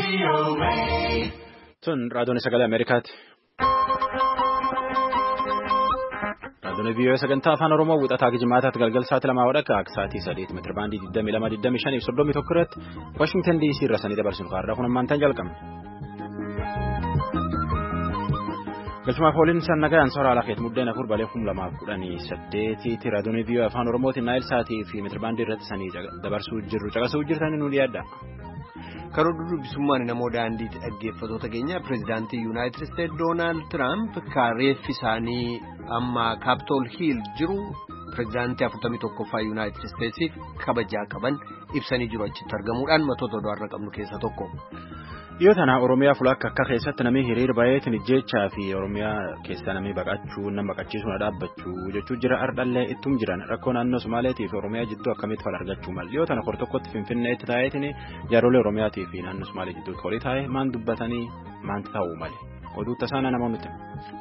Tun raadiyoon sagalee Ameerikaati. Raadiyoon VOA sagantaa afaan Oromoo wixataa Gijimaataatti galgal sa'aatii 2 wadhakka sa'aatii 3 meetira baandii 22 25 31 irratti Washington DC irraa sanii dabarsuun kaarraa kun ammaantaan jalqabne. Galchumaaf waliin sannagayaan soora alakeet muddeen afur balee 2018 raadiyoon VOA afaan Oromootiin naayil sa'aatii fi meetira baandii irratti sanii dabarsuu jirru caqasuu jirtanii nu dhiyaadha. Karoo dubbisummaan namoota daandiitti dhaggeeffatoota keenya pireezidaantii Yuunaayitid Isteetsi Doonaald Tiraamp reeffi isaanii amma Kaapitool Hiil jiru pireezidaantii 41ffaa Yuunaayitid Isteetsiif kabajaa qaban ibsanii jiru achitti argamuudhaan matoota odaarra qabnu keessa tokko. Dhiyoo tana Oromiyaa fulakka akka keessatti namni hiriir baay'eetiin ijjeechaa fi Oromiyaa keessa namni baqachuu nama baqachiisuu dhaabbachuu jechuun jira ardhallee ittum jiran rakkoo naannoo Somaaleetii fi Oromiyaa jidduu akkamitti fal argachuu mal dhiyoo tana kortokkootti Finfinneetti taa'eetiin jaarolee Oromiyaatii fi naannoo Somaalee jidduutti horii taa'ee maan dubbatanii maanti ta'uu male oduu tasaana namoonni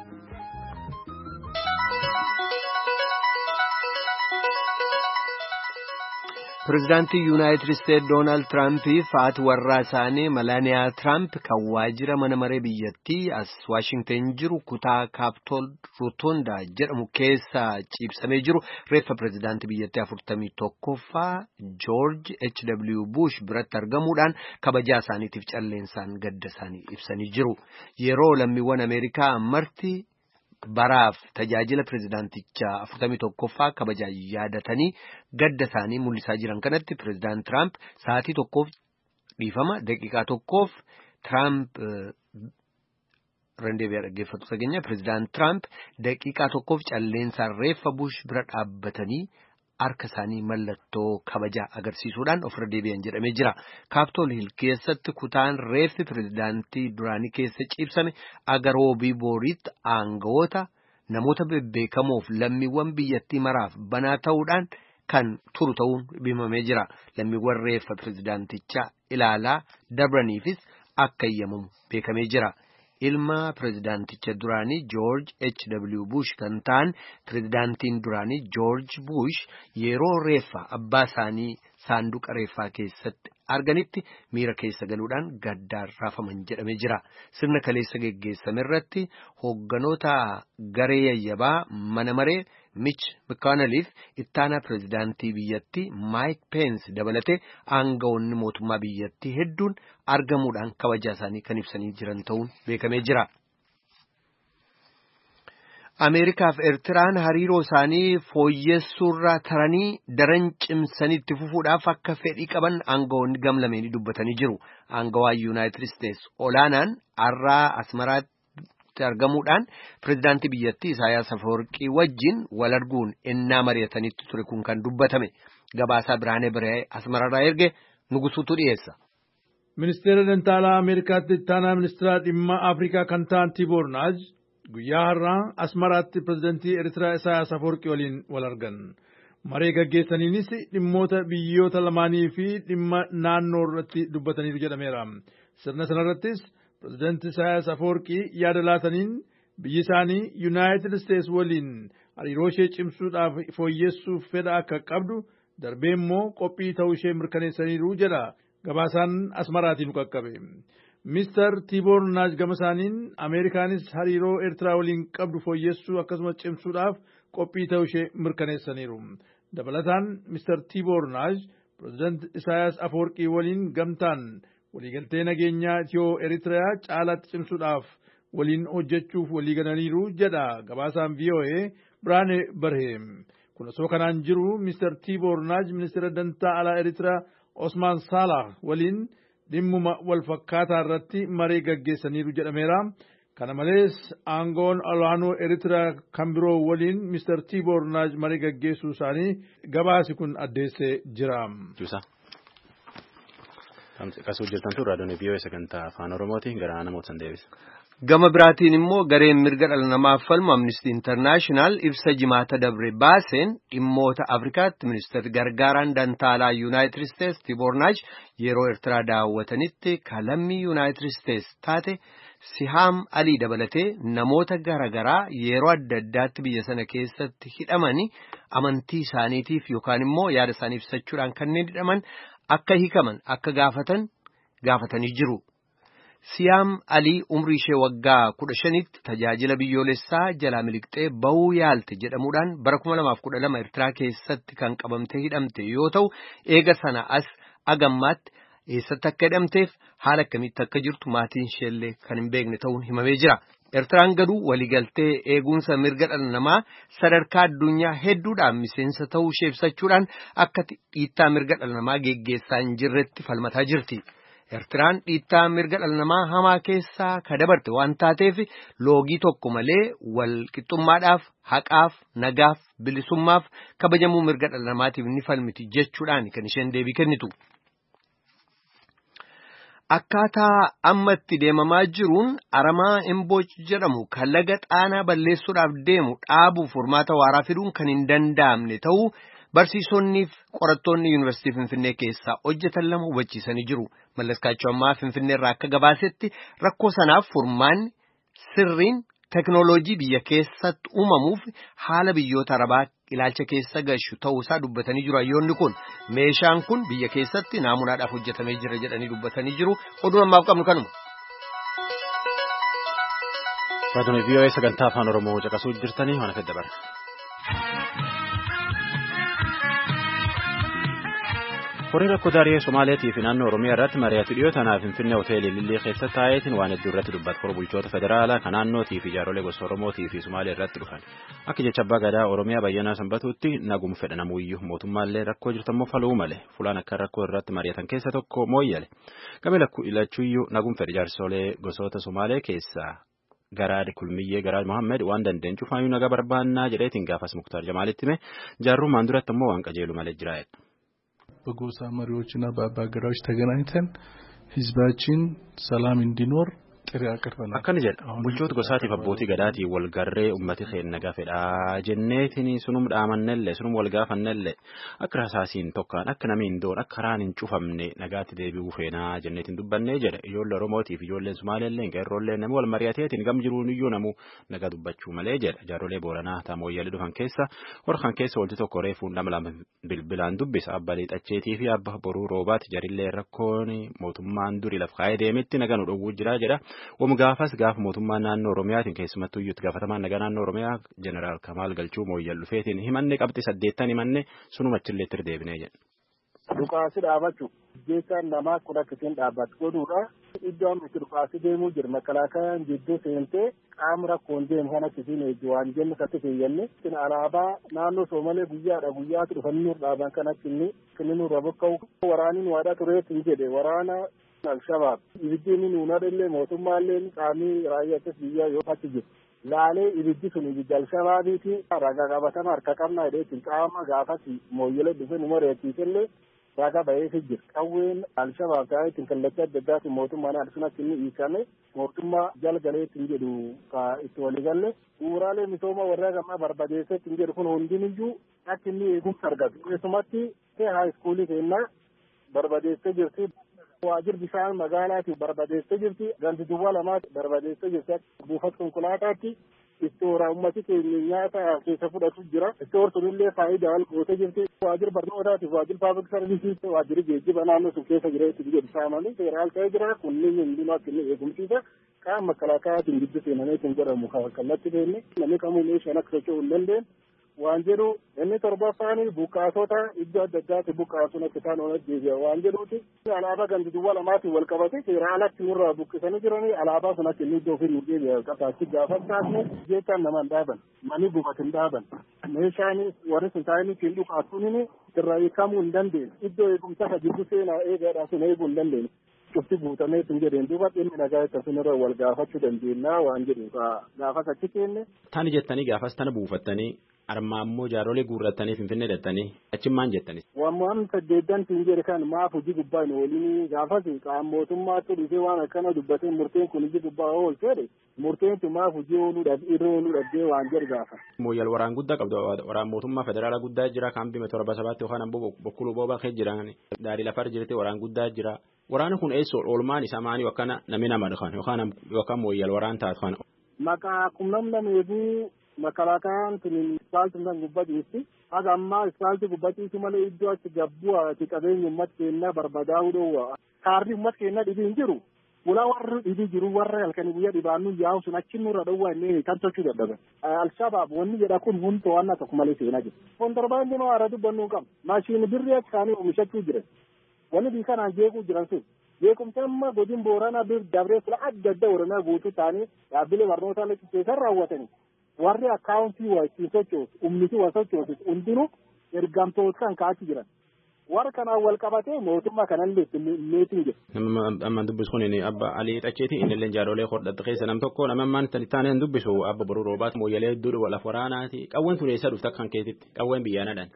Pireezidaantii Yuunaayitid Isteetsi Doonaald Tiraampiif haati warraa isaanii Malaaniyaa Tiraamp kan waajjira mana maree biyyattii as Waashingten jiru kutaa Kaapitool Rotondaa jedhamu keessa ciibsamee jiru reeffa pireezidaantii biyyattii 41ffaa Joorji H.W. Bush biratti argamuudhaan kabajaa isaaniitiif calleensaan gadda isaanii ibsanii jiru. Yeroo lammiiwwan Ameerikaa marti baraaf tajaajila pireezidaantichaa 41ffaa kabajaa yaadatanii gadda isaanii mul'isaa jiran kanatti pireezidaant Tiraamp sa'aatii tokkoof dhiifama daqiiqaa tokkoof Tiraamp rendeebiyaa dhaggeeffatu sageenya pireezidaant Tiraamp daqiiqaa tokkoof calleensaan reeffa Bush bira dhaabbatanii harka isaanii mallattoo kabajaa agarsiisuudhaan ofirra deebi'an jedhamee jira. Kaapitool Hiil keessatti kutaan reeffi pireezidaantii duraanii keessa ciibsame agaroobii booriitti aangawoota namoota bebbeekamoof lammiiwwan biyyattii maraaf banaa ta'uudhaan kan turu ta'uun himamee jira. Lammiiwwan reeffa pireezidaantichaa ilaalaa dabraniifis akka eeyyamamu beekamee jira. Ilma pireezidaanticha duraanii Joorji H.W. Bush kan ta'an pireezidaantiin duraanii Joorji Bush yeroo reeffa abbaa isaanii saanduqa reeffaa keessatti arganitti miira keessa galuudhaan gaddaan raafaman jedhamee jira. Sirna kaleessa geggeessame irratti hoogganoota garee yayyabaa mana maree Mitch McConnelliif ittaanaa pireezidaantii biyyattii Mike Pence dabalatee aangawoonni mootummaa biyyattii hedduun argamuudhaan kabajaa isaanii kan ibsanii jiran ta'uun beekamee jira. Ameerikaa fi Eertiraan hariiroo isaanii fooyyessuurraa taranii daran cimsanii itti fufuudhaaf akka fedhii qaban aangawoonni gamlameenii dubbatanii jiru. Aangawaa Yuunaayitid Isteetsi olaanaan har'aa Asmaraatti argamuudhaan pireezidaantii biyyattii Isaayaas Afeworqii wajjin wal arguun ennaa mari'atanitti ture kun kan dubbatame. Gabaasaa Biraanee Biree Asmararraa erge nugusuutu dhiyeessa. Ministeera Dantaalaa Ameerikaatti ittaanaa ministeera dhimma Afrikaa kan ta'an Tiiboor Naaj guyyaa har'aa Asmaraatti pireezidaantii Eertiraa Isaayaas Afeworqii waliin wal argan. Maree gaggeessaniinis dhimmoota biyyoota lamaanii fi dhimma naannoo irratti dubbataniiru jedhameera. Sirna sanarrattis pireezidaantii Isaayaas Afeworqii yaada laataniin biyyi isaanii Yuunaayitid Isteetsi waliin hariiroo ishee cimsuudhaaf fooyyessuuf fedha akka qabdu darbee immoo qophii ta'uu ishee mirkaneessaniiru jedha gabaasaan Asmaraatiin qaqqabe. Mister Tiiboor Naaj gama isaaniin Ameerikaanis hariiroo Eertiraa waliin qabdu fooyyessuu akkasumas cimsuudhaaf qophii ta'uu ishee mirkaneessaniiru. Dabalataan Mister Tiiboor Naaj pireezidaantii Isaayaas Afeworqii waliin gamtaan waliigaltee nageenyaa Itiyoo Eritiriyaa caalaatti cimsuudhaaf waliin hojjechuuf waliigalaniiru jedha gabaasaan VOA Biraanee Biree. Kun osoo kanaan jiru Mister Tiiboor Naaj ministeera dantaa alaa Eritiriyaa Osmaan Saalah waliin dhimmuma wal fakkaataa irratti maree gaggeessaniiru jedhameera. Kana malees aangoon olaanoo Eritiriyaa kan biroo waliin Mister Tiiboor Naaj maree gaggeessuu isaanii gabaasi kun addeessee jira. Qasuu jirtantu raadiyoon VOA sagantaa afaan Oromooti gara namoota san deebisa. Gama biraatiin immoo gareen mirga dhala namaaf falmu Amnesty International ibsa jimaata dabre baaseen dhimmoota Afrikaatti ministeerri gargaaraan dantaalaa Yuunaayitid Isteetsi Tiiboor Naaj yeroo Eertiraa daawwatanitti kalammii Yuunaayitid Isteetsi taate Sihaam Alii dabalatee namoota garaagaraa yeroo adda addaatti biyya sana keessatti hidhamanii amantii isaaniitiif yookaan immoo yaada isaanii ibsachuudhaan kanneen hidhaman akka hiikaman akka gaafatanii jiru. Siyaam Alii umrii ishee waggaa 15tti tajaajila biyyoolessaa jalaa miliqxee bahuu yaalte jedhamuudhaan bara 2012 Eertiraa keessatti kan qabamtee hidhamte yoo ta'u eega sana as agammaatti eessatti akka hidhamteef haala akkamitti akka jirtu maatiin isheellee kan hin beekne ta'uun himamee jira. Eertiraan garuu waliigaltee eegumsa mirga dhala namaa sadarkaa addunyaa hedduudhaan miseensa ta'uu ishee ibsachuudhaan akka dhiittaa mirga dhala namaa geggeessaa hin jirretti falmataa jirti. Eertiraan dhiittaa mirga dhala namaa hamaa keessaa ka dabarte waan taateef loogii tokko malee wal qixxummaadhaaf, haqaaf, nagaaf, bilisummaaf kabajamuu mirga dhala namaatiif ni falmiti jechuudhaan kan isheen deebii kennitu. Akkaataa amma itti deemamaa jiruun aramaa Imbooc jedhamu kan laga Xaanaa balleessuudhaaf deemu dhaabuuf furmaata waaraa fiduun kan hin danda'amne ta'uu barsiisonniif qorattoonni yuunivarsiitii Finfinnee keessaa hojjetan lama hubachiisanii jiru. Mallaskaachoo ammaa Finfinneerraa akka gabaasetti rakkoo sanaaf furmaanni sirriin teknooloojii biyya keessatti uumamuuf haala biyyoota arabaa ilaalcha keessa gashu ta'uusaa dubbatanii jiru. Hayyoonni kun meeshaan kun biyya keessatti naamunaadhaaf hojjetamee jira jedhanii dubbatanii jiru. Oduu ammaaf qabnu kanuma. Raadiyoo VOA sagantaa afaan Oromoo caqasuu jirtanii waan fedha bara. Horii rakkoo daaree Somaaleetii fi naannoo Oromiyaa irratti mari'atu dhiyoo tanaaf Finfinnee hoteelii Lillii keessa taa'eetiin waan hedduu irratti dubbata. Hora bulchoota federaalaa kan naannootii fi jaarolee gosa Oromootii fi Somaalee irratti dhufan. Akka jecha abbaa gadaa Oromiyaa bayyanaa sanbatuutti nagum fedhanamuyyuu mootummaallee rakkoo jirtammoo faluu male. Fulaan akka rakkoo irratti mari'atan keessa tokko mooyyale. Gama lachuuyyuu nagum fedhe jaarsolee gosoota Somaalee keessaa Garaad Kulmiyyee Garaad Mohammed waan dandeen cufaayyuu naga barbaannaa jedheetiin gaafas Muktaar Jamaalitti hime jaarrumaan duratti immoo waan qajeelu malee jiraa'edha. በጎሳ መሪዎችና በአባገዳዎች ተገናኝተን ህዝባችን ሰላም እንዲኖር ጥሪ አቅርበናል። akkana jedha bulchoota gosaatiif abbootii gadaatii wal garree ummati keenya gafedhaa jenneetiin sunum dhaamannellee sunum wal gaafannellee akka rasaasiin tokkaan akka namiin doon akka karaan hin cufamne nagaatti deebi'uu feenaa jenneetiin dubbannee jedha ijoollee Oromootiif ijoolleen Sumaaleellee qeerroollee namni wal mari'ateetiin gam jiruun iyyuu namu nagaa dubbachuu malee jedha jaarolee Booranaa Tamooyyalii dhufan keessa horkan keessa walti tokko reefuun nama lama bilbilaan dubbisa abba Liixacheetii fi abba Boruu Roobaati jarillee rakkoon mootummaan durii laf kaa'ee deemetti nagaa nu dhowwuu jira jedha. Gaafas gaafa mootummaa naannoo Oromiyaatiin keessumattuu iyyuu gaafatamaan nagaa naannoo Oromiyaa Jeneraal Kamaal Galchuu mooyyal dhufeetiin himanne qabxi 8 himanne sunumachillee itti deebinee jedha. Dhukaasi dhaabachuu jecha namaa kun akkasiin dhaabbatu godhuudha. Iddoo amma itti dhukaasi deemuu jira makalaakayaan jidduu seentee qaama rakkoon deemu kan akkasiin eeguu waan jennu katti keeyyanne. Alaabaa naannoo Soomalee guyyaatti dhufanii dhaaban kan akkinni nurra bokka'u waraaniin waadaa tureetiin jedhe waraana Al-Shabaab ibiddiin nuunadillee mootummaallee qaamii raayyaa biyyaa yoo achi jiru laalee ibiddi sun ibiddi Al-Shabaabiiti ragaa qabatama harka qabnaa jedheetiin qaama gaafas mooyyela dhufe nu mari'achiisellee ragaa ba'eefi jira qawween Al-Shabaab ta'eetiin kallattii adda addaatiin mootummaan adduna inni hiikame mootummaa jalgaleetiin jedhu ka itti waliigalle bu'uuraalee misooma warra gammaa barbadeesseetiin jedhu kun hundiniyyuu akka inni eegumsa argatu keessumatti haayiskuulii kennaa barbadeessee jirti. Waajjir bishaan magaalaatiif barbadeessee jirti. Gandi duwwaa lamaatti barbadeessee jirti. Buufata konkolaataatti istoora ummati keenya nyaata keessa fudhatu jira. Istoor sunillee faayidaa gootee jirti. Waajjir barnootaatiif waajjir paablik sarviisiis waajjirri geejjiba naannoo sun keessa jireetti jedhu saamanii seeraal ta'ee jira. Kunniin hundinuu akka inni eegumsiisa. Qaama makalaakaatiin giddu seenameetiin godhamu kallattii feenne namni kamuu meeshaan akka socho'uu hin dandeenye. Waan jedhu inni torbaffaanii buqqaasota iddoo adda addaatti buqqaasuun akka isaan oolan deebi'a waan jedhuuti. Alaabaa gandi duwwaa lamaatiin wal qabate seera alatti nurraa buqqisanii jiranii alaabaa sun akka inni iddoo ofii nu deebi'a qabaatti gaafa taasne jechaan nama hin dhaaban manni gubate hin dhaaban meeshaan warri sun taa'anii ittiin dhukaasuun irraa hiikamuu hin dandeenye iddoo eegumsa jidduu seenaa eegaadhaa sun eeguu hin dandeenye. Cufti guutamee sun jedheen duuba dhimmi nagaa itti sunirra wal gaafachuu dandeenya waan jedhu gaafas achi keenne. Tani jettanii gaafas tana buufattanii armaa immoo jaarolee guurrattanii Finfinnee dhattanii achi maal jettanis. Waan saddeettan siin jedhe kan maaf hojii gubbaa hin oolini gaafas qaama mootummaatti dhufee waan akkana dubbatee murteen kun hojii gubbaa oolchee murteen tun maaf hojii irra ooluu dhabdee waan jedhu gaafa. Mooyyal waraan guddaa qabdu waraan mootummaa federaalaa guddaa jira kaambii 7 yookaan ammoo bokkuu boobaa kee jiran daarii lafar jirti waraan guddaa jira. Waraanni kun eessoo oolmaan isaa maanii yookaan namni nama dhufan yookaan mooyyal waraan taatu kana. Maqaa qunnamna meebii makalaakaan tuni ispaaltii kan gubbatiisti haga ammaa ispaaltii gubbatiisu malee iddoo achi gabbuu ati qabeenya uummat keenyaa barbadaa'uu dhoowwa kaarri uummat keenyaa dhibii hin jiru Ulaa warri dhibee jiru warra halkanii guyyaa dhibaannu yaa'u sun achi nurra dhowwaa inni kan tolchuu dadhaban. Alshabaab wanni jedha kun hundi to'annaa tokko malee seenaa jira. Kontorbaandii maa irra dubbannuu qabu. Maashinii birrii akka isaanii oomishachuu jiran. Wanni bii kanaan jeequu jiran sun. Jeequmsa amma godina Booranaa dabree fila adda addaa Oromiyaa guutuu ta'anii dhaabbilee barnootaa keessan raawwatanii. Warri akkaawuntii waa ittiin sochoosu, humniti waa sochoosu hundinuu ergamtoota kan kaa'achi jiran. Warra kanaan wal qabatee mootummaa kanallee meetiin jira. Amma dubbisu kun abba Alii Xacheeti inni illee jaarolee hodhatte keessa nam tokko nama ammaan taaneen dubbisu abba boruu roobaat mooyyalee hedduu wal waraanaati. Qawween sun eessa dhufte akkan keetitti qawween biyyaanadhaan.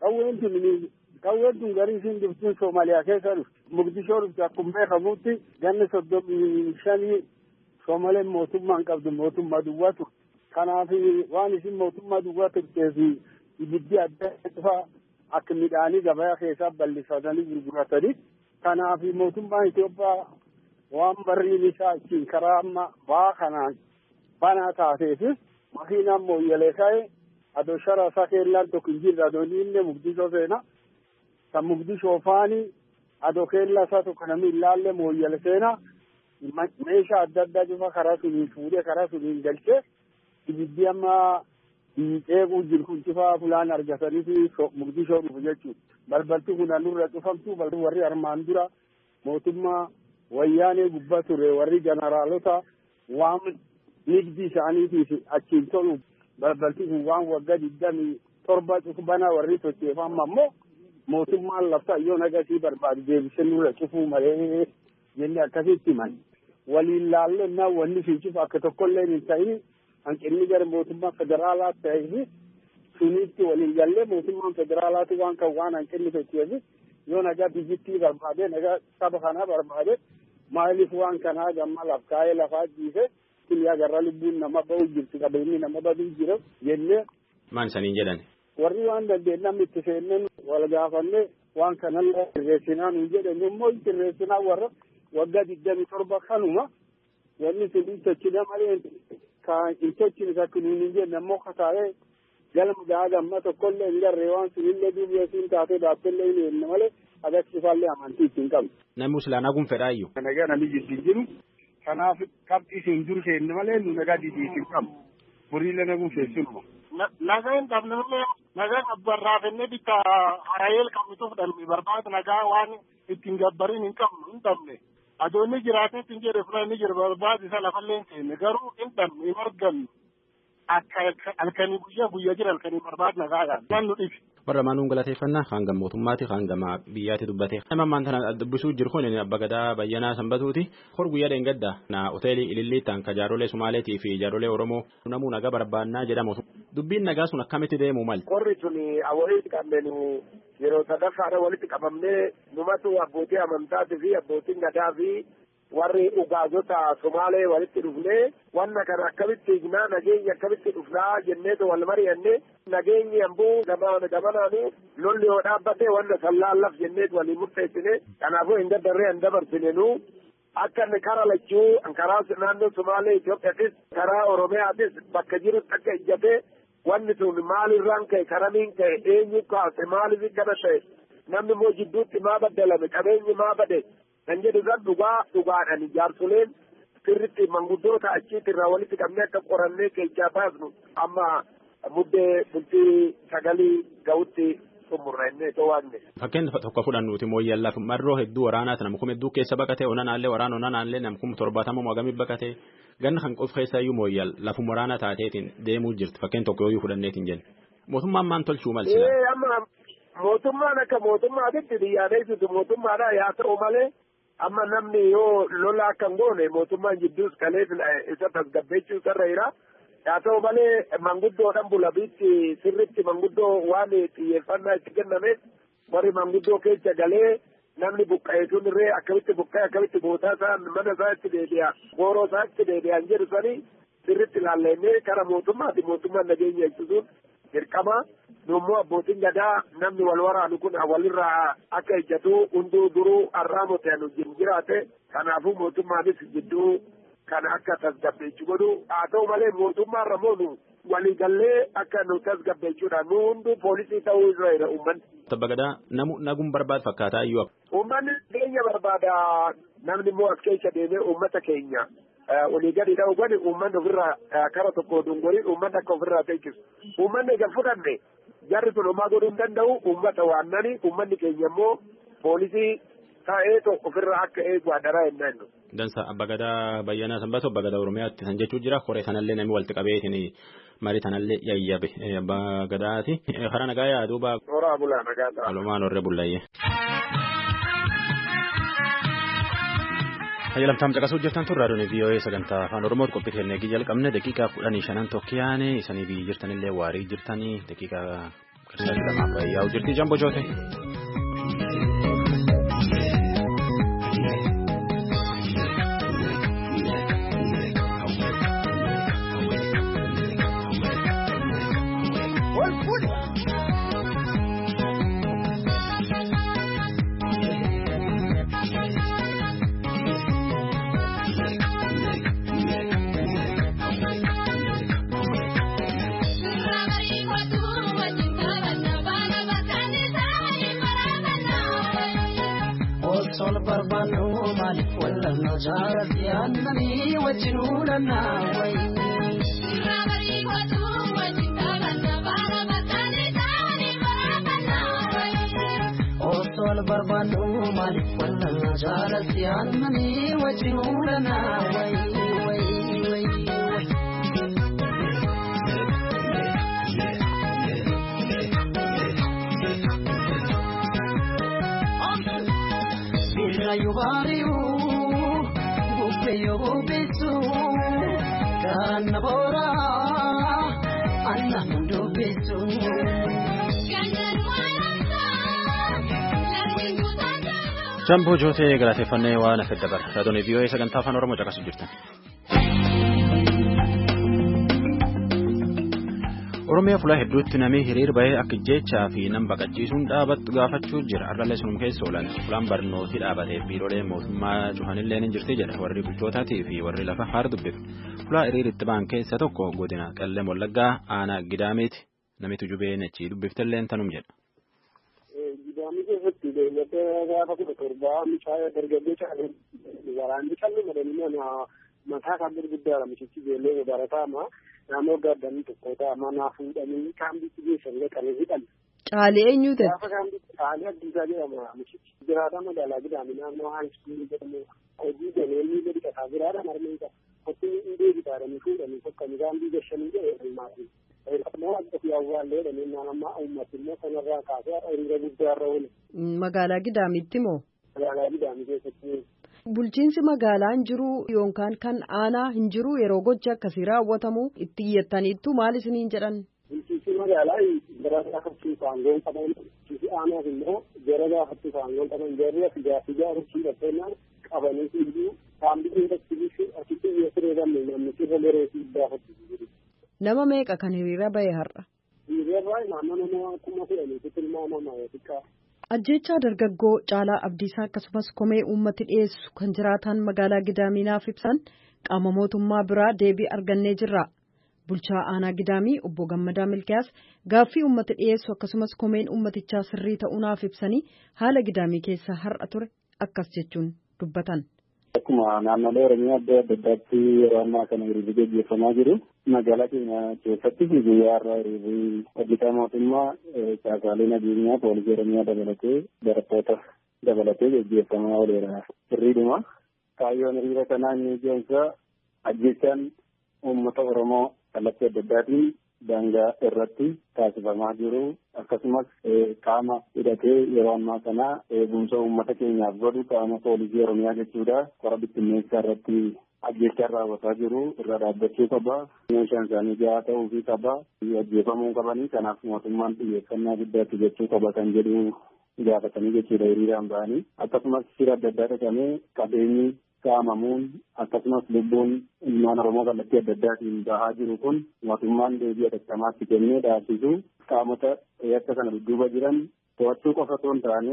Qawween tun garii isiin dhuftuun Soomaaliyaa keessa dhufte. Mugdishoo dhufte akkuma beekamutti ganni 35 Soomaleen mootummaan qabdu mootummaa duwwaa turte. Kanaaf waan isin mootummaa duwwaa turteef ibiddi adda dhufaa akka midhaanii gabaa keessaa bal'ifatanii gurguratanii. Kanaaf mootummaan Itoophiyaa waan barriin isaa ittiin karaa amma ba'aa kanaan banaa taateef makiinaan mooyyalee ka'e adoo shara isaa keellaan tokko hin jirre adoo inni Mugdishoo seenaa. Kan Mugdishoo faanii adoo keellaa isaa tokko namni ilaalle mooyyale seenaa. Meeshaa adda addaa cufa karaa suniin fuudhee karaa suniin galchee ibiddi amma eeguu jiru kun cufaa fulaan argatanii Mugdishoo dhufu jechuudha. Balbalti kun nurra cufamtu warri armaan dura mootummaa wayyaanee gubbaa ture warri jeneraalota waan nigdi isaaniitiif achiin tolu balbalti kun waan waggaa 27 cufbanaa warri socheeffama ammoo mootummaan lafta yoo nagasii barbaade deebisee nurra cufuu malee jennee akkasitti himan. Waliin laallennaa wanni fiichuuf akka tokkollee hin ta'in hanqinni gara mootummaa federaalaa ta'eef suniitti waliin gallee mootummaan federaalaatu waan kan waan hanqinni socheef yoo nagaa biyyittii barbaade nagaa saba kanaa barbaade maaliif waan kanaa gamma lafkaa'ee lafaa jiise kiliyaa garra lubbuun nama ba'u jirti qabeenyi nama baduu jira jennee. Maan saniin jedhan. Warri waan dandeenye namni itti seenneen wal gaafanne waan kanallee sirreessinaa nuun jedhan immoo sirreessinaa warra waggaa 27 kanuma wanni sun tochina malee kan intochin ka kununi je namo khataye galam gaaga amma tokkollee hin garree waan sunillee duubeessiin taatee dhaabbillee hin malee agarsiifaallee amantii ittiin qabu. Namni musliimaa kun fedhaayyuu. Nagaa namni jidduu jiru kanaaf qabxii isin jiru seenni malee nu nagaa didiisin qabu. Buriilee naguun feessinuma. Nagaa hin qabne malee nagaa gabbarraafennee bikka harayeel qabnituuf dhalmi barbaadu nagaa waan ittiin gabbariin hin qabnu hin dhabne. Adoonni jiraatee hin jedhe fula inni jiru barbaadu isa lafallee hin seenne garuu hin dhabne hin argannu. Akka halkanii guyyaa jira halkanii barbaadu nagaadhaan. Waan nu dhibi. Warra maanuun galateeffannaa hanga mootummaati hanga biyyaatti dubbate. Nama ammaan tana dubbisuu jiru kun Abba Gadaa Bayyanaa Sanbatuuti. Hor guyyaa dheengadda na hoteelii Ililliittaan ka jaarolee Sumaaleetii fi jaarolee Oromoo namuu nagaa barbaannaa jedhamu. Dubbiin nagaa sun akkamitti deemuu mali? Qorri sun walitti qabneen yeroo sadaffaadha walitti qabamnee numatu abbootii amantaatii fi abbootiin gadaa fi warri ugaazota Somaalee walitti dhufnee wanna kana akkamitti hignaa nageenya akkamitti dhufnaa jenneetu wal mari'annee nageenyi ambuu gamanaanu lolli yoo dhaabbatee wanna sallaallaf jenneetu waliin murteessine kanaafuu hin daddarree hin dabarsinenu akka inni karaa lachuu karaa naannoo Somaalee Itoophiyaattis karaa Oromiyaatis bakka jirutti akka ijjatee wanni sun maalirraan ka'e karamiin ka'e eenyu kaase maaliif kana ta'e namni immoo jidduutti maa baddalame qabeenyi maa bade kan jedhu san dhugaadhaan jaarsoleen sirriitti manguddoota achiitirraa walitti qabnee akka qorannee keechaa baasnu amma muddee bultii sagalii ga'utti xumurrannee to'anne. Fakkeen tokko fudhannuuti mooyyallaaf marroo hedduu waraanaati namkum hedduu keessa baqatee onanaallee onanaallee namkum 70 moogamii baqatee ganna kan qof keessaayyuu mooyyal lafum waraana taateetiin deemuu jirti fakkeen tokko yoo fudhanneetiin jenna. Mootummaan maan tolchuu malsina? Amma mootummaan akka mootummaatitti biyyaaleessitu mootummaadha yaa ta'u malee amma namni yoo lola akka hin goone mootummaan jidduus kaleef isa tasgabbeessuu irra jira. Yaa ta'u malee manguddoodhaan bulabiitti sirriitti manguddoo waan xiyyeeffannaa itti kennameef warri manguddoo keessa galee namni buqqa'ee sun irree akkamitti buqqa'ee akkamitti bootaa isaa mana isaa itti deebi'a gooroo isaa itti deebi'an jedhu sanii sirriitti ilaallennee kara mootummaati mootummaan nageenya eegsisuun dirqama nuummoo abbootiin gadaa namni wal waraanu kun walirraa akka ejjatu hunduu duruu arraamote anu jiraate kanaafuu mootummaanis jidduu kana akka tasgabbeechuu godhu haa ta'u malee mootummaarra moonu waliigallee akka nu tasgabbeechuudha nu hunduu poolisii ta'uu irra jira uummanni. Tabbagadaa naguun barbaad fakkaataa iyyuu. Uummanni keenya barbaada namni immoo as keessa deemee uummata keenya olii gadi dha'u godhe uummanni ofirraa kara tokko dungorii uummanni akka ofirraa teechisu. Uummanni egaa fudhanne jarri sun homaa godhuu hin danda'u uummata waannani uummanni keenya immoo poolisii taa'ee ofirraa akka eegu adaraa hin naannu. Dansa Abbagadaa Bayyanaa Sanbatoo Abbagadaa Oromiyaatti san jechuun jira koree sanallee namni walitti qabeetiin marii sanallee yayyabe Abbagadaati. Karaa nagaa yaaduuba. Horaa bulaa nagaa ta'a. Walumaan horree bullayyee. Hayyalamtaam caqasuu jirtan tun raadiyoon VOA sagantaa afaan Oromooti qophii kennee jalqabne daqiiqaa 15 tokkiyaane isanii biyyi jirtanillee waarii jirtanii daqiiqaa kirsaanii lamaaf yaa'u jirti Jambo Joote. جارتي أنني وجنونا ناوي رابري قدو وجنتنا بارا مكاني تاني بارا ناوي أوصل بربانو مالك ولا جارتي أنني وجنونا ناوي يغاريو يوبيسو كان بورا أنا مندوبيسو Jambo Joote galateeffannee waan hafe dabar raadiyoon VOA sagantaa afaan Oromoo caqasuu jirtan. Oromiyaa fuula hedduutti namni hiriir bahee akka jechaa fi nama baqachiisuun dhaabatu gaafachuu jira. Arralee sunum keessa oolan fuulaan barnooti dhaabatee biiroolee mootummaa cufanillee ni jirti jedha warri bulchootaatii fi warri lafa haara dubbitu. Fuula hiriiritti ba'an keessa tokko godina Qellem Wallaggaa aanaa Gidaamiiti. Namni tujubee achi dubbiftallee tanum jedha. Gidaamii keessatti beeylada gaafa 17 mucaa dargaggoo caalee waraanni callee madanii mataa kan gurguddaadha mishichi beellee barataama. Naannoo gaddanii tokko ta'ama naa fuudhanii kaambiitti geessanii dhaqanii hidhan. Caalee eenyu ta'e? Gaafa kaambiitti caalee Abdiisaa jedhama mishichi. Jiraata magaalaa Gidaamii naannoo haayiskuulii jedhamu hojii ganeelli gadi qataa jiraata marmee qaba. Hotiin indee gitaaranii fuudhanii tokkanii kaambii gashanii jedhanii maatii. Namoota akkasii awwaallee jedhanii naannoo uummati immoo kanarraa kaasee hiriira guddaarra oole. Magaalaa Gidaamiitti moo? Magaalaa Gidaamii keessatti. Bulchiinsi magaalaa hin jiru yookaan kan aanaa hin jiru yeroo gocha akkasii raawwatamu itti iyyattaniittu maal isiniin jedhan? Bulchiinsi magaalaa gara gaafachuu faangoon qaban bulchiinsi aanaas immoo gara gaafachuu faangoon qaban jarri fi gaafachuu dhaqeenyaan qabanii fiiguu kaambii keessatti asitti dhiyeessee gamne namni sirra garee fi gaafachuu jiru. Nama meeqa kan hiriira bahe har'a? Hiriirri naannoo nama 10,000 tilmaamama xiqqaa. Ajjechaa dargaggoo Caalaa Abdiisaa akkasumas komee uummati dhiyeessu kan jiraatan magaalaa Gidaaminaaf ibsan qaama mootummaa biraa deebii argannee jirra. Bulchaa aanaa Gidaamii obbo Gammadaa Milkiyaas gaaffii uummati dhiyeessu akkasumas komeen uummatichaa sirrii ta'uunaaf ibsanii haala Gidaamii keessa har'a ture akkas jechuun dubbatan. Akkuma naannolee Oromiyaa adda addaatti yeroo ammaa kana hiriirri gaggeeffamaa jiru. Magaalaa keenya keessatti guyyaa har'aa hiriirri hojjetaa mootummaa caasaalee nageenyaa poolisii Oromiyaa dabalatee barattoota dabalatee gaggeeffamaa ooleera. Sirriidhuma kaayyoon hiriira kanaa inni ijoonsaa ajjechaan uummata Oromoo kallattii adda addaatiin daangaa irratti taasifamaa jiru. Akkasumas qaama hidhatee yeroo ammaa kana eegumsa uummata keenyaaf godhu qaama poolisii Oromiyaa jechuudha. Qora bittinneessaa irratti ajjechaan raawwataa jiru irra dhaabbachuu qaba. Meeshaan isaanii gahaa ta'uufii qaba. Ajjeefamuu qabanii kanaaf mootummaan xiyyeeffannaa guddaatti jechuu qaba kan jedhu gaafatanii jechuudha hiriiraan ba'anii. Akkasumas sira adda addaa dhaqamee qabeenyi saamamuun akkasumas lubbuun ilmaan Oromoo kallattii adda addaatiin bahaa jiru kun mootummaan deebii atattamaatti kennee dhaabsisu qaamota yakka kana dudduuba jiran to'achuu qofa osoo hin taane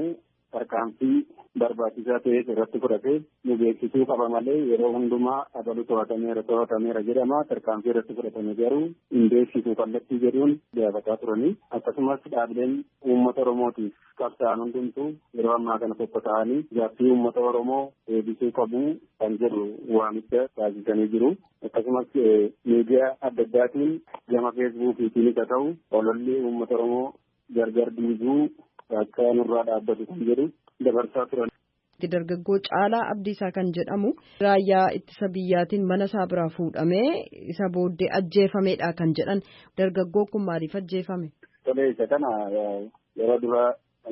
tarkaanfii barbaachisaa ta'e irratti fudhatee nu beeksisuu qaba malee yeroo hundumaa abalu to'atameera jedhama. Tarkaanfii irratti fudhatame garuu hin beeksisu kallattii jedhuun gaafataa turanii akkasumas dhaabileen uummata Oromootiif qabsaa'an hundumtuu yeroo ammaa kana tokko ta'anii gaaffii uummata Oromoo deebisuu qabu kan jedhu waamicha taasisanii jiru. Akkasumas miidiyaa adda addaatiin gama feesbuukiitiin haa ta'u ololli uummata Oromoo gargar diiguu akka nurraa dhaabbatu kan jedhu dabarsaa turan. Dargaggoo Caalaa Abdiisaa kan jedhamu raayyaa ittisa biyyaatiin mana isaa biraa fuudhamee isa booddee ajjeefameedha kan jedhan. Dargaggoo kun maaliif ajjeefame? Tolee isa kana yeroo dura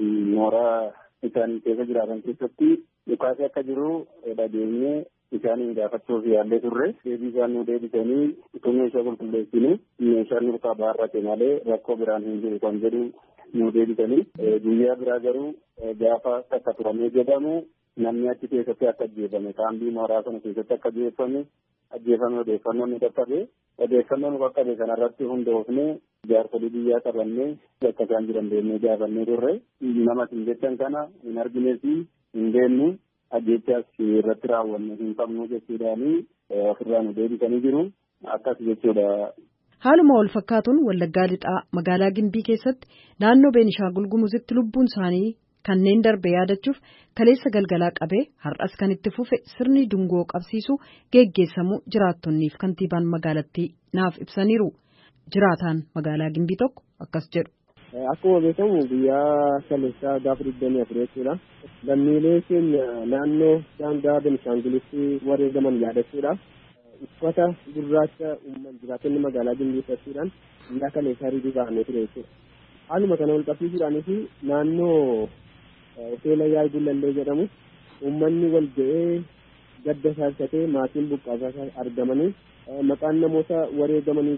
mooraa isaan keessa jiraatan keessatti dhukaasni akka jiru dhageenyee isaanii gaafachuuf yaallee turre. Deebii isaan nu deebisanii utuu meeshaa qulqulleessinu meeshaan nurkaa baarrate malee rakkoo biraan hin jiru kan jedhu nu deebisanii. Guyyaa biraa garuu gaafa takka turamee jedhamu namni achi keessatti akka ajjeefame kaambii mooraa sana keessatti akka ajjeefame odeeffannoo nu qaqqabe. Odeeffannoo nu qaqqabe kanarratti hundoofne jaarsolii biyyaa qabannee bakka isaan jiran deemnee gaafannee turre. Nama isin jettan kana hin arginee fi hin deemnu ajjechaas irratti raawwanne hin qabnu jechuudhaanii ofirraa nu deebisanii jiru. Akkas jechuudha. Haaluma wal fakkaatuun Wallaggaa Lixaa magaalaa Gimbii keessatti naannoo Beenishaangul Gumuzitti lubbuun isaanii kanneen darbe yaadachuuf kaleessa galgalaa qabee har'as kan itti fufe sirni dungoo qabsiisuu geggeessamuu jiraattonniif kantiibaan magaalattii naaf ibsaniiru. Jiraataan magaalaa Gimbii tokko akkas jedhu. Akkuma beekamu guyyaa kaleessaa gaafa 24 jechuudha. Lammiilee keenya naannoo daangaa Beenishaangulitti wareegaman yaadachuudhaaf uffata gurraacha jiraattonni magaalaa Gimbii uffachuudhaan guyyaa kaleessaa riidii ba'anii ture jechuudha. Haaluma kana wal qabsiisuudhaanis naannoo hoteela Yaay Gullallee jedhamu uummanni wal ga'ee gadda saarfatee maatiin buqqaasaa argamanii maqaan namoota wareegamanii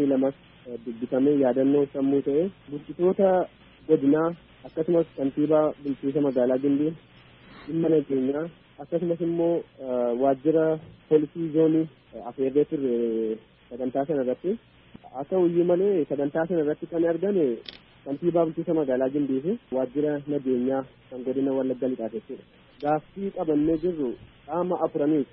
62 dubbitamee yaadannoo sammuu ta'ee bulchitoota godinaa akkasumas kantiibaa bulchiinsa magaalaa Gimbii dhimma nageenyaa akkasumas immoo waajjira poolisii zoonii afeerree turre sagantaa sana irratti. Haa ta'u iyyuu malee sagantaa sana irratti kan argame kantiibaa bulchiinsa magaalaa Gimbii fi waajjira nageenyaa kan godina Wallagga Lixaa jechuudha. Gaaffii qabannee jirru qaama afuraniif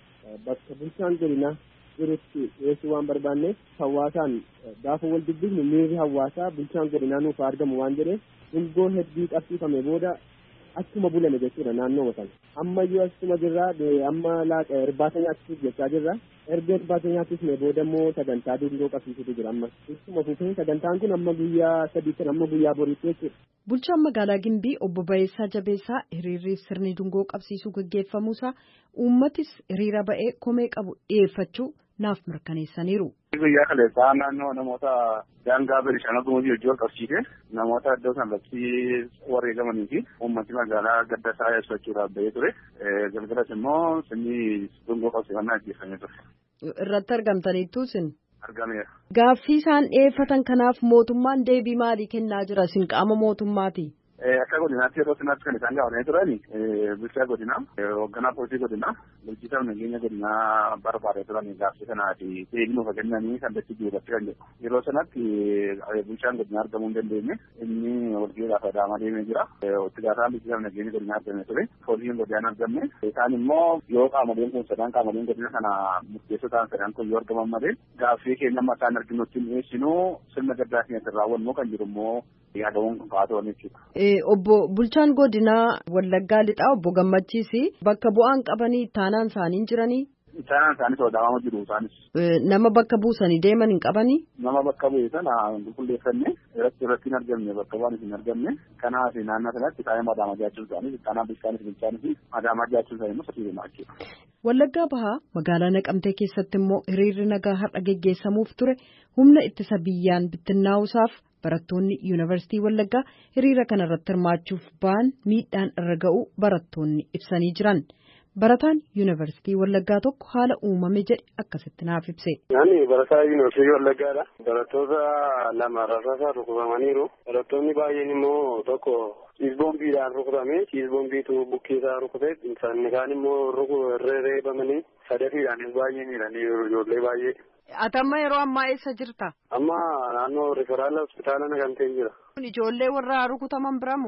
bakka bulchaan godinaa jirutti dhiyeessuu waan barbaanneef hawaasaan gaafa wal dubbifnu miirri hawaasaa bulchaan godinaa nuuf argamu waan jedheef dungoo hedduu qabsiifame booda achuma bulame jechuudha naannoo sana. Ammayyuu achuma jirraa amma irbaata nyaachuuf jechaa jirra. Erga irbaata nyaachuuf booda immoo sagantaa dungoo qabsiisutu jira amma. Ittuma fufee sagantaan kun amma guyyaa 3 amma guyyaa boriitti jechuudha. Bulchaan magaalaa Gimbii obbo Bayeessaa Jabeessaa hiriirri sirni dungoo qabsiisuu gaggeeffamuusaa uummatis hiriira ba'ee komee qabu dhiyeeffachuu naaf mirkaneessaniiru. Guyyaa kaleessaa naannoo namoota daangaa Beenishaangul Gumuzii wajjin wal qabsiise namoota iddoo sanatti wareegamanii fi uummatni magaalaa gadda isaa ibsachuudhaaf ba'ee ture. Galgalas immoo sirni dungoo qabsiifannaa ajjeeffamee ture. Irratti argamtaniittuu isin? Argameera. Gaaffii isaan dhiyeeffatan kanaaf mootummaan deebii maalii kennaa jira isin qaama mootummaati? Akka godinaatti yeroo sanaatti kan isaan gaafatanii turani bulchaa godinaa hoogganaa poolisii godinaa bulchiinsa nageenya godinaa barbaadee turani gaaffii kanaati deebii nuuf kennanii kallattii jiruudhaatti kan jedhu. Yeroo sanatti bulchaan godinaa argamuu hin dandeenye inni walgeedhaaf adaamaa deemee jira. Itti gaafatamaan bulchiinsa nageenya godinaa argamee ture. Poolisiin godinaan argamne. Isaan immoo yoo qaamoleen kun qaamoleen godina kana murteessoo ta'an sadan kun yoo argaman malee gaaffii keenya amma isaan arginutti dhiyeessinu sirna gaddaa keenyatti raawwannu kan jiru immoo yaadamuun kun kaa'atoo jechuudha. Obbo Bulchaan Godinaa Wallaggaa Lixaa obbo Gammachiisi bakka bu'aan qabanii taanaan isaanii jiranii? Taanaan isaanii sodaamamaa jiru isaanis. Nama bakka buusanii deeman hin qabanii? Nama bakka bu'e sana qulqulleeffannee irratti hin argamne bakka bu'aan hin argamne kanaaf naannoo sanatti taa'ee madaamaa jiraachuu isaanii kanaaf bulchaanis bulchaanis madaamaa jiraachuu isaanii immoo sochii deemaa jechuudha. Wallaggaa Bahaa magaalaa Naqamtee keessatti immoo hiriirri nagaa har'a geggeessamuuf ture humna ittisa biyyaan bittinnaa'uusaaf barattoonni yuunivarsiitii Wallaggaa hiriira kana irratti hirmaachuuf ba'an miidhaan irra ga'uu barattoonni ibsanii jiran. Barataan yuunivarsiitii Wallaggaa tokko haala uumame jedhe akkasitti naaf ibse. Ani barataa yuunivarsiitii Wallaggaadha. Barattoota lama rasaasaan rukutamaniiru. Barattoonni baay'een immoo tokko ciisboombiidhaan rukutame. Ciisboombiitu bukkeesaa rukute. Inni kaan immoo reebamanii sadafiidhaanis baay'ee miidhaniiru ijoollee baay'ee. Atamma yeroo ammaa eessa jirta? Amma naannoo riferaala hospitaala Naqamtee jira. Ijoollee warra rukutaman biramoo?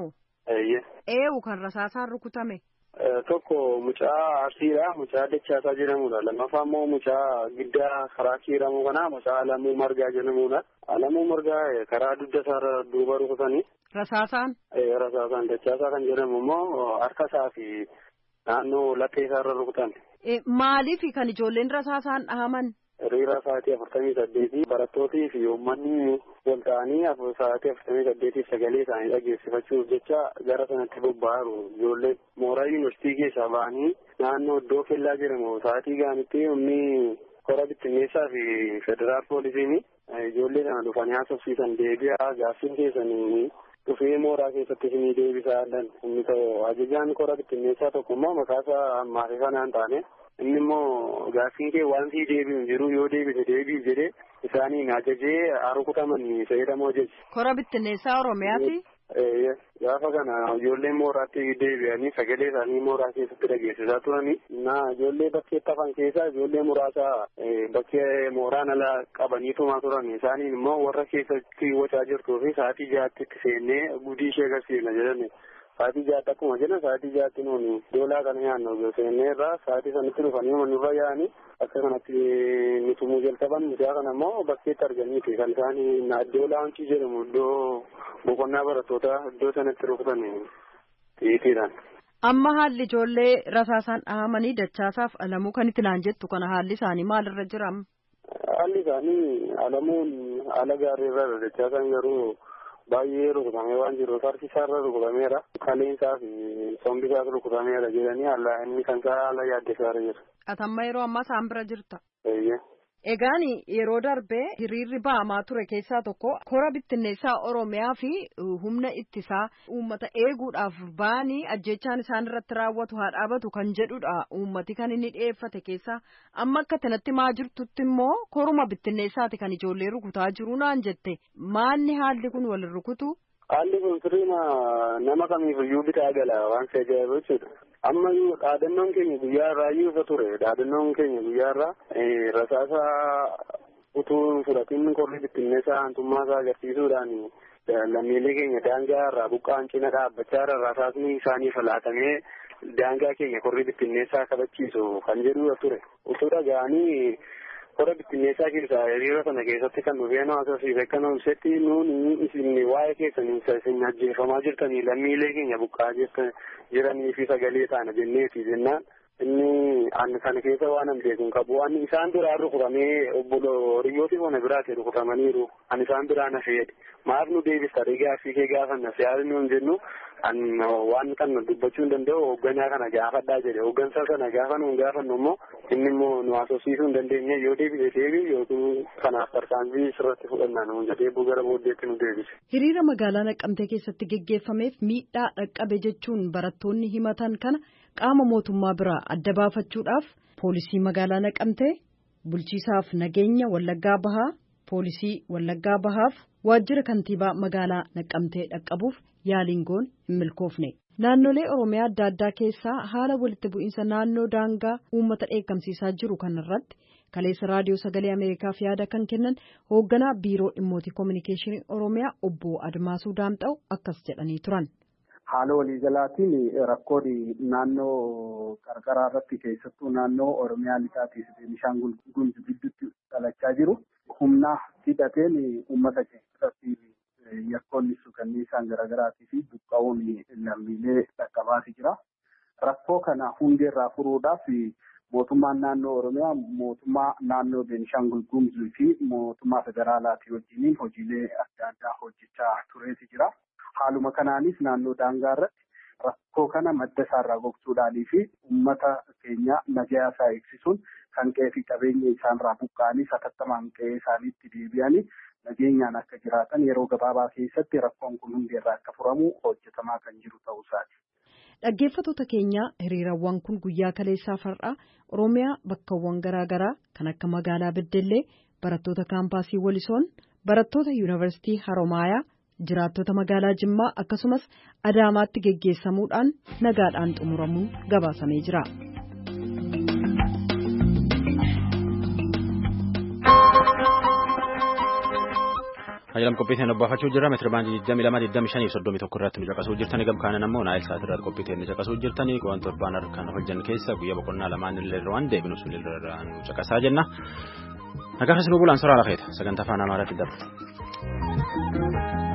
Eewu kan rasaasaan rukutame. Tokko mucaa Arsiidha. Mucaa Dachaasaa jedhamudha. Lammaffaa immoo mucaa Giddaa karaa kiiramu kana mucaa Alamuu Margaa jedhamudha. Alamuu Margaa karaa dugda isaarra duuba rukutanii. Rasaasaan? Rasaasaan Dachaasaa kan jedhamu immoo harka isaa fi naannoo laphee isaarra rukutan. Maaliif kan ijoolleen rasaasaan dhahaman? Hiriira sa'aatii 48 barattootii fi uummanni wal ta'anii sa'aatii 48 sagalee isaanii dhageessifachuuf jecha gara sanatti bobba'aaru. Ijoolleen mooraa yuunivarsiitii keessaa ba'anii naannoo iddoo kellaa jedhamu sa'aatii gaanitti humni kora bittinneessaa fi federaal poolisiin ijoollee sana dhufanii haasofsiisan deebi'aa gaaffiin keessanii dhufee mooraa keessatti isinii deebisaa inni ta'u ajajaan kora bittinneessaa tokkummaa maqaasaa ammaaf kanaan taane. Inni immoo gaaffiin kee waan sii deebi'u jiru yoo deebise deebiif jedhee isaaniin ajajee rukutamanii fayyadamoo jechi. Kora bittinneessaa Oromiyaati? Gaafa kana ijoolleen mooraatti deebi'anii sagalee isaanii mooraa keessatti dhageessisaa turanii. Ijoollee bakkeetti hafan keessaa ijoollee muraasa bakkee mooraan ala qabaniitumaa turan. Isaaniin immoo warra keessatti wacaa jirtuu fi sa'aatii 6tti itti seennee gudii ishee agarsiifna jedhani. Sa'aatii 6 akkuma jedhan sa'aatii 6tti nuuni doolaa kana nyaannu seennee irraa sa'aatii sanatti dhufanii nurra yaa'anii akka kanatti nutumuu jalqaban mucaa kana immoo bakkeetti arganiiti kan isaanii doolaa wancii jedhamu iddoo boqonnaa barattoota iddoo sanatti rukutan xiitiidhaan. Amma haalli ijoollee rasaasaan dhahamanii Dachaasaaf Alamuu kan itti naan jettu kana haalli isaanii maalirra jira? Haalli isaanii Alamuun haala gaariirra Dachaasaan garuu baay'ee rukutamee waan jiruuf harki isaarra rukutameera. Kaleensaa fi sombi isaas rukutameera jedhanii inni kan isaa haala yaaddeessaarra jira. Atamma yeroo ammaa isaan bira jirta? Egaan yeroo darbee hiriirri ba'amaa ture keessaa tokko kora bittinneessaa Oromiyaa fi humna ittisaa uummata eeguudhaaf ba'anii ajjechaan isaan irratti raawwatu haa dhaabatu kan jedhudha. Uummati kan inni dhiyeeffate keessaa amma akka kanatti maa jirtutti immoo koruma bittinneessaati kan ijoollee rukutaa jiru naan jette. Maanni haalli kun wal rukutu? Haalli kun sirriima nama kamiifiyyuu bitaa gala waan ta'e ajaa'iba jechuudha. Ammayyuu dhaadannoon keenya guyyaarraa iyyuu ture. Dhaadannoon keenya guyyaarraa rasaasa utuu fudhatiin korri bittinneessaa aantummaa isaa agarsiisuudhaan lammiilee keenya daangaa irraa buqqaan cina dhaabbachaa irra rasaasni isaanii falaatamee daangaa keenya korri bittinneessaa kabachiisu kan jedhu ture. Utuu dhaga'anii kora bittinneessaa keessaa hiriira sana keessatti kan dhufee haasofsiise akka namsetti nuuni isin waa'ee keessanii isin ajjeefamaa jirtanii lammiilee keenya buqqaa jiranii fi sagalee taana jenneeti jennaan inni kana keessa waan beekun qabu waan isaan biraa rukutamee obbo Riyyootii bona biraatti rukutamaniiru an isaan biraa na feede maaf nu deebista gaaffii kee gaafanna siyaasni nuun jennu waan kan dubbachuu hin danda'u hoogganaa kana gaafadhaa jedhe hooggansa kana gaafa nuun gaafannu immoo inni immoo nu haasofsiisuu hin dandeenye yoo deebise deebii yookiin kanaaf tarkaanfii sirratti fudhannaa nuun jedhee gara booddeetti nu deebise. Hiriira magaalaa Naqqamtee keessatti geggeeffameef miidhaa dhaqqabe jechuun barattoonni himatan kana qaama mootummaa biraa adda baafachuudhaaf poolisii magaalaa Naqqamtee bulchiisaaf nageenya Wallaggaa Bahaa poolisii Wallaggaa Bahaaf waajjira kantiibaa magaalaa Naqqamtee dhaqqabuuf yaaliin goon hin milkoofne. Naannolee Oromiyaa adda addaa keessaa haala walitti bu'iinsa naannoo daangaa uummata dheekkamsiisaa jiru kanarratti kaleessa raadiyoo sagalee Ameerikaaf yaada kan kennan hoogganaa biiroo dhimmootii koominikeeshinii Oromiyaa obbo Admaasuu Daamxa'u akkas jedhanii turan. Haala waliigalaatiin rakkoon naannoo qarqaraa irratti keessattuu naannoo Oromiyaa lixaatii fi Beenishaangul Gumuz gidduutti dhalachaa jiru. Humna hidhateen uummata keessatti yakkoonni suukanniisaan garaagaraatii fi buqqa'uun lammiilee dhaqqabaati jira. Rakkoo kana hundeerraa furuudhaaf mootummaan naannoo Oromiyaa, mootummaa naannoo Beenishaangul Gumuz fi mootummaa federaalaatii wajjiniin hojiilee adda addaa hojjechaa tureeti jira. Haaluma kanaanis naannoo daangaa irratti rakkoo kana madda isaarraa gogsuudhaanii fi uummata keenya nagaa isaa eegsisuun kan qe'ee fi qabeenya isaanirraa buqqa'anii satattamaan qe'ee isaaniitti deebi'anii nageenyaan akka jiraatan yeroo gabaabaa keessatti rakkoon kun hundeerraa akka furamu hojjetamaa kan jiru ta'uu isaati. Dhaggeeffattoota keenya hiriirawwan kun guyyaa kaleessaa far'aa Oromiyaa bakkawwan garaagaraa kan akka magaalaa Beddellee barattoota kaampaasii Walisoon barattoota yuunivarsiitii Haromaayaa jiraattota magaalaa Jimmaa akkasumas Adaamaatti geggeessamuudhaan nagaadhaan xumuramuun gabaasamee jira. Hayalam qophiiteen obbaafachuu jirra meetira baandii 22:25 irratti nu caqasuu jirtanii gamkaana ammoo naayil saat irratti qophiiteen nu caqasuu jirtanii waan torbaan kan hojjan keessa guyyaa boqonnaa lamaan illee waan deebinu sun irra nu caqasaa jenna. Nagaa keessanuu bulaan soraa lafeeta sagantaa afaan Amaaraatti darbu.